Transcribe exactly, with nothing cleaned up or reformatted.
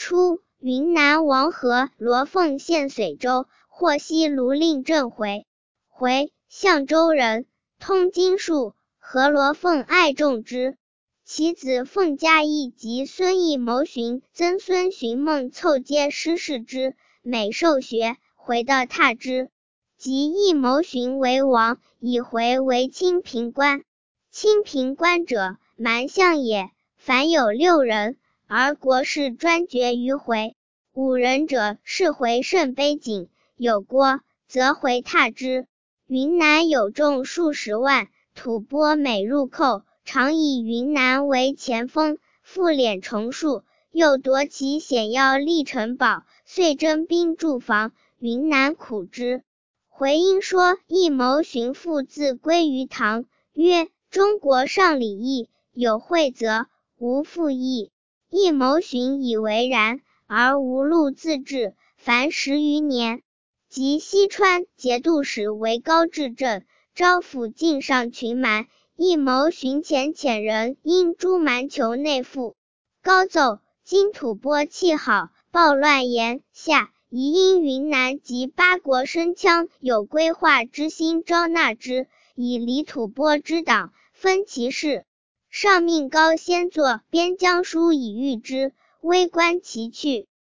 初，云南王和罗凤县随州，获西卢令郑回。回，象州人，通经术，何罗凤爱重之。其子凤嘉义及孙义谋寻曾孙寻梦凑皆师事之，每受学，回道踏之。及义谋寻为王，以回为清平官。清平官者，蛮相也，凡有六人，而国事专决于回。五人者，是回甚卑谨，有郭，则回踏之。云南有众数十万，吐蕃每入寇，常以云南为前锋，复敛重数，又夺其险要立城堡，遂征兵驻防，云南苦之。回因说义谋寻父自归于唐，曰：中国尚礼义，有惠则无复义。义谋寻以为然，而无路自治，凡十余年。及西川节度使为高至正，招抚境上群蛮，义谋寻遣遣人因诸蛮求内附。高奏，今吐蕃气好，暴乱言下，宜因云南及八国生羌有规划之心，招纳之，以离吐蕃之党，分其势。上命高先作边疆书以谕之，微观其去。